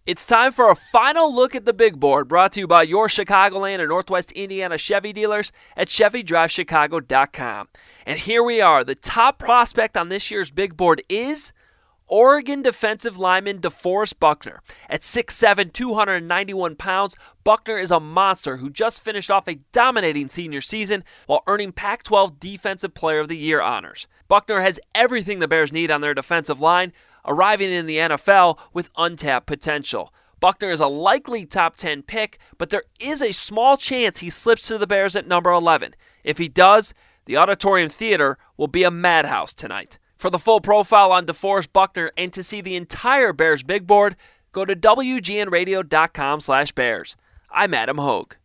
It's time for a final look at the big board, brought to you by your Chicagoland and Northwest Indiana Chevy dealers at ChevyDriveChicago.com. And here we are. The top prospect on this year's big board is Oregon defensive lineman DeForest Buckner. At 6'7", 291 pounds, Buckner is a monster who just finished off a dominating senior season while earning Pac-12 Defensive Player of the Year honors. Buckner has everything the Bears need on their defensive line, arriving in the NFL with untapped potential. Buckner is a likely top 10 pick, but there is a small chance he slips to the Bears at number 11. If he does, the Auditorium Theater will be a madhouse tonight. For the full profile on DeForest Buckner and to see the entire Bears big board, go to WGNradio.com/Bears. I'm Adam Hogue.